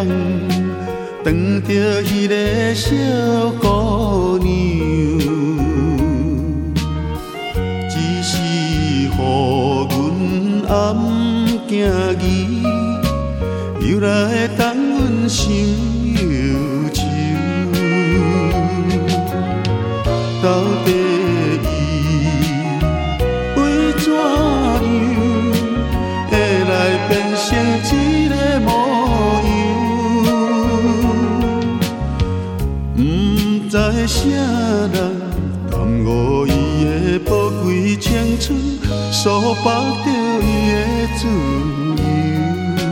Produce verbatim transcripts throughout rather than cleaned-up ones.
巷，撞着迄个小姑娘，只是予阮暗行疑，又来等阮心忧愁。到底伊为怎样会来变成这个模样？不知啥人耽误伊的宝贵青春，束缚着伊的自由。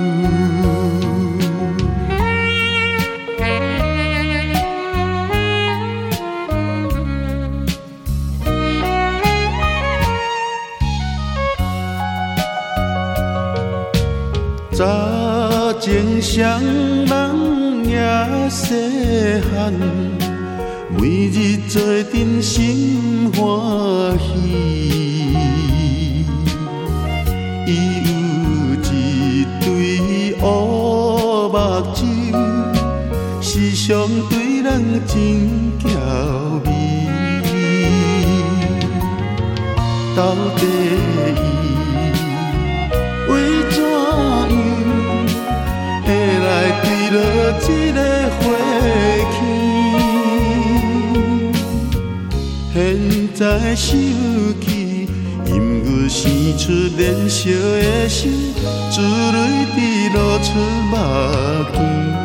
早前双人也细汉，每日做阵心欢喜。伊有一对乌目睭，时常对人真娇媚。到底伊为怎样会来坠落这个花圈？现在想起，音乐生出燃烧的心，珠泪滴落出目镜。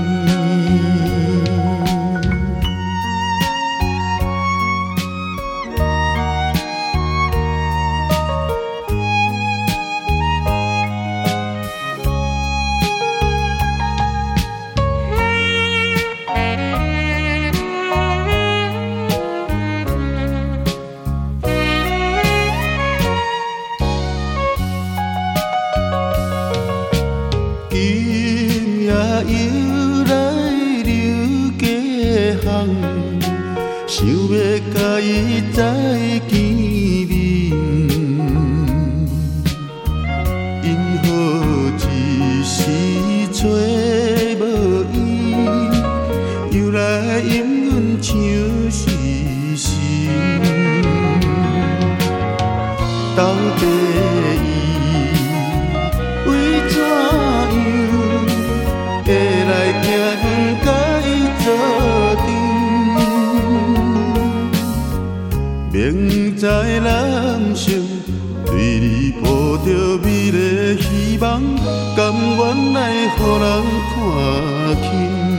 今夜又来流家巷，想要甲伊再见面，因何一时找无伊，又来引阮唱死心。到底会来行远甲伊作阵，明知人生对你抱着美丽希望，甘愿来予人看轻。